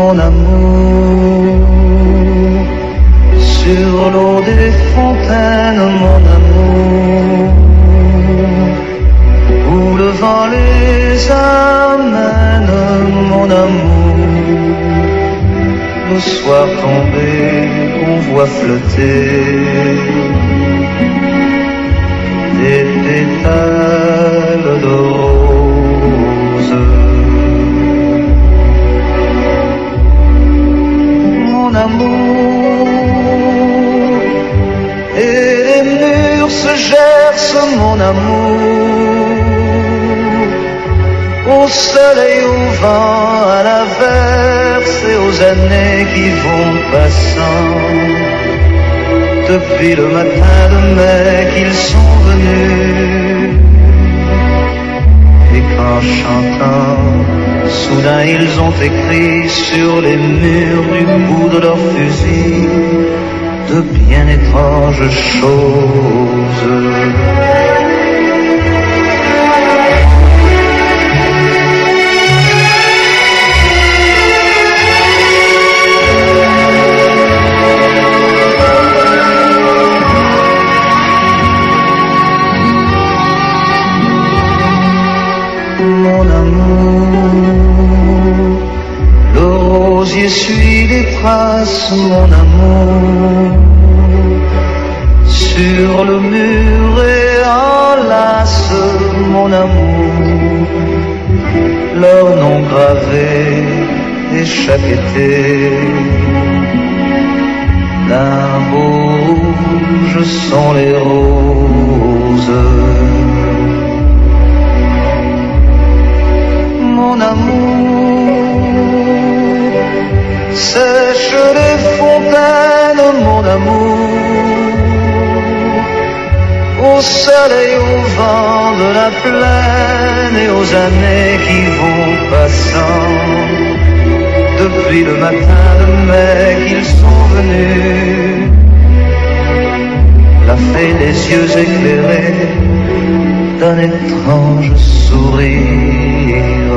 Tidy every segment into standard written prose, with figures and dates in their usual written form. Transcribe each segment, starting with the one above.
mon amour, sur l'eau des fontaines, mon amour, où le vent les amène, mon amour. Le soir tombé, on voit flotter des pétales de rose. Mon amour, et les murs se gercent, mon amour, au soleil, au vent, à l'averse et aux années qui vont passant. Depuis le matin de mai qu'ils sont venus, et qu'en chantant, soudain ils ont écrit sur les murs du bout de leurs fusils de bien étranges choses. Mon amour, le rosier suit les traces, mon amour, sur le mur et enlace, mon amour, leur nom gravé et chaque été d'un beau rouge sont les roses. Mon amour, sèche les fontaines, mon amour, au soleil, au vent de la plaine et aux années qui vont passant. Depuis le matin de mai qu'ils sont venus, la fée des yeux éclairés d'un étrange sourire.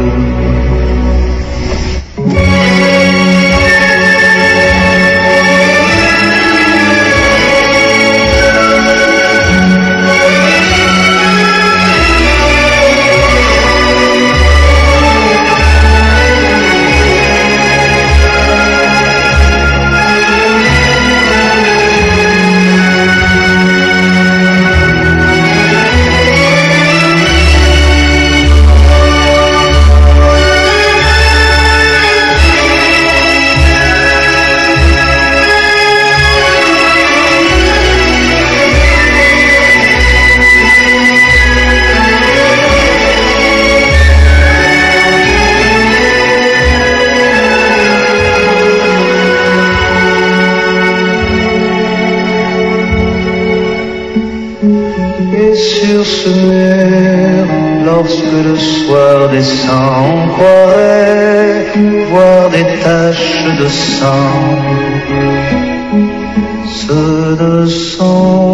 Sur ce mur, lorsque le soir descend, on croirait voir des taches de sang. Ce ne sont